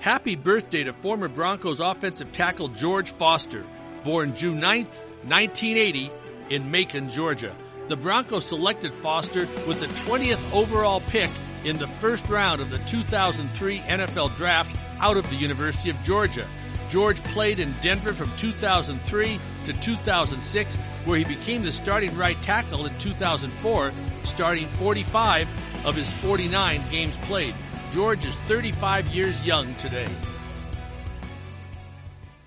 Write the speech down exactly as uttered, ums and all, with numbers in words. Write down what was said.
Happy birthday to former Broncos offensive tackle George Foster, born June ninth, nineteen eighty, in Macon, Georgia. The Broncos selected Foster with the twentieth overall pick in the first round of the two thousand three N F L Draft out of the University of Georgia. George played in Denver from two thousand three to two thousand six, where he became the starting right tackle in two thousand four, starting forty-five of his forty-nine games played. George is thirty-five years young today.